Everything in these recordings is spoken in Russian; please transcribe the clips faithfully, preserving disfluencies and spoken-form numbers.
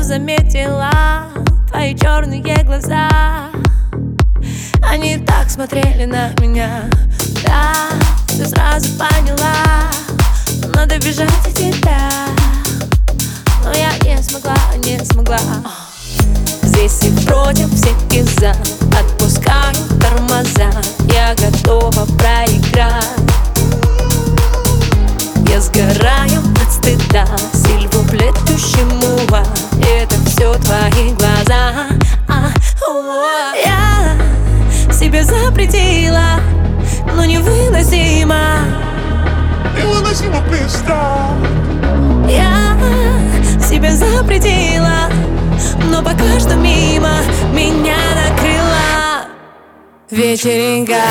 заметила твои черные глаза. Они так смотрели на меня. Да, все сразу поняла. Надо бежать от тебя, но я не смогла, не смогла. Здесь и против, все и за. Отпускаю тормоза, я готова проиграть. Я сгораю от стыда, сильву плетущему. Это все твои глаза. а, о, Я себе запретила, но невыносимо. Невыносимо пизда. Я себе запретила, но пока что мимо меня накрыла вечеринка.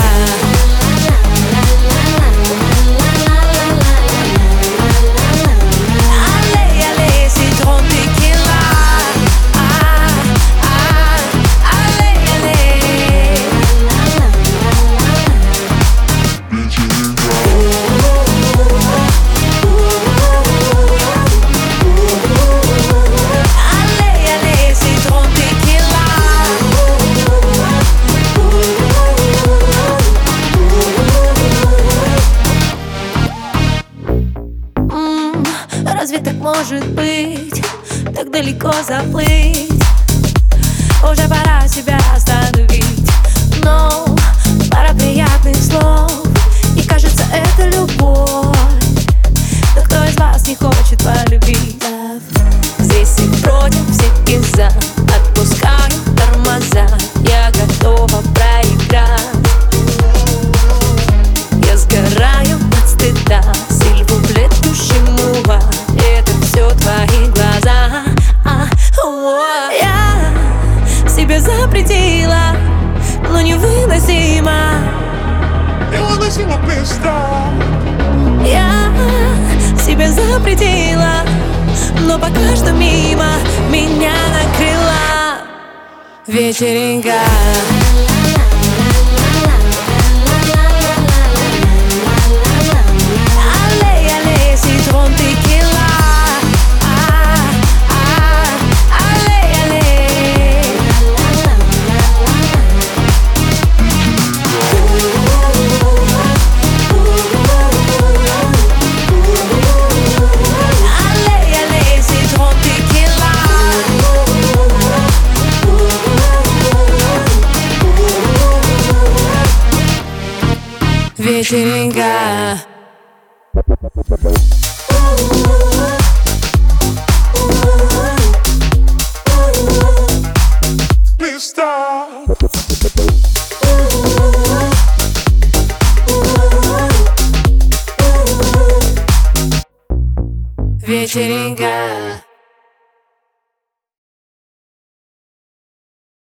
Разве так может быть? Так далеко заплыть? Уже пора себя остановить. Но пара приятных слов, и кажется, это любовь. Но кто из вас не хочет полюбить? Здесь и против, все и за. Отпускаю тормоза, я готова проиграть. Я сгораю от стыда, сильву плетущему. Это все твои глаза. а, о, Я себе запретила, но невыносимо. Невыносимо пизда. Я себе запретила, но пока что мимо меня накрыла вечеринка. Вечеринка. Пизда. Вечеринка.